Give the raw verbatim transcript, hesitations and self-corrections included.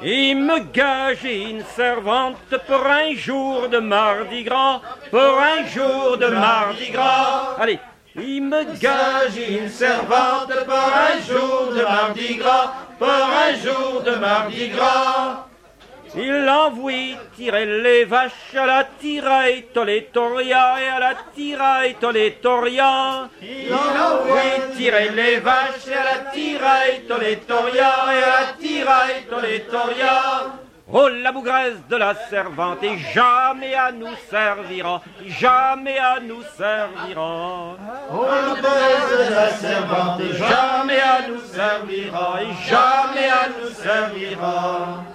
Il me gageait une servante pour un jour de Mardi Gras, pour un jour de Mardi Gras. Allez, il me gageait une servante pour un jour de Mardi Gras, pour un jour de Mardi Gras. Il envoie tirer les vaches à la tiraille Tolétoria et à la tiraille Tolétoria. Il envoie tirer les vaches à la tiraille Tolétoria et à la tiraille Tolétoria. Oh, la bougresse de la servante et jamais à nous servira, jamais à nous servira. Oh, la bougresse de la servante et jamais à nous servira, et jamais à nous servira.